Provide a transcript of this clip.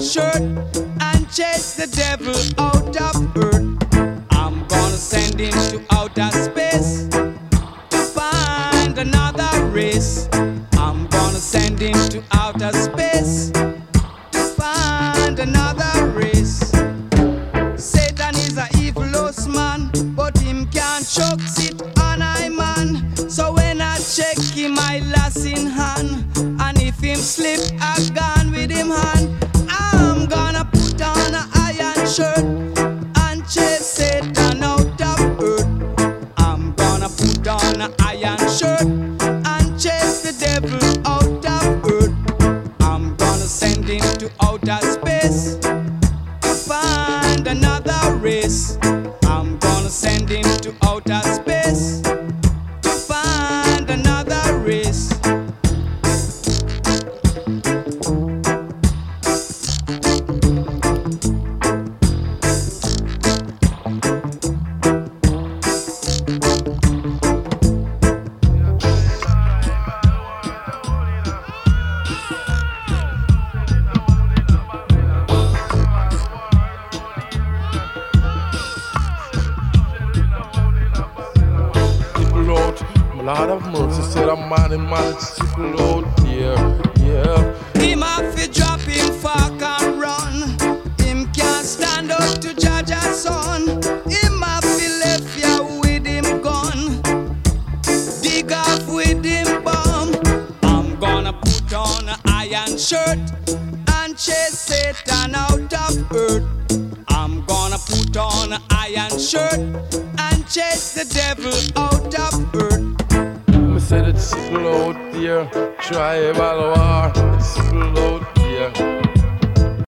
shirt and chase the devil out of earth. I'm gonna send him to outer space to find another race. I'm gonna send him to outer space to find another race. Satan is a evil host man, but him can't choke it on I man. So when I check him, I lost in hand, and if him slip, I gone with him hand. I'm gonna put on an iron shirt and chase Satan out of earth. I'm gonna put on an iron shirt and chase the devil out of earth. I'm gonna send him to outer space to find another race. I'm gonna send him to outer space to find another race. Lord of mercy, said a man in man, sickle out, yeah. Him have to drop him fork and run. Him can't stand up to judge a son. Him have to left ya with him gun, dig off with him bomb. I'm gonna put on an iron shirt and chase Satan out of earth. I'm gonna put on an iron shirt and chase the devil out of earth. Me said it's sickle out there, tribal war, it's sickle out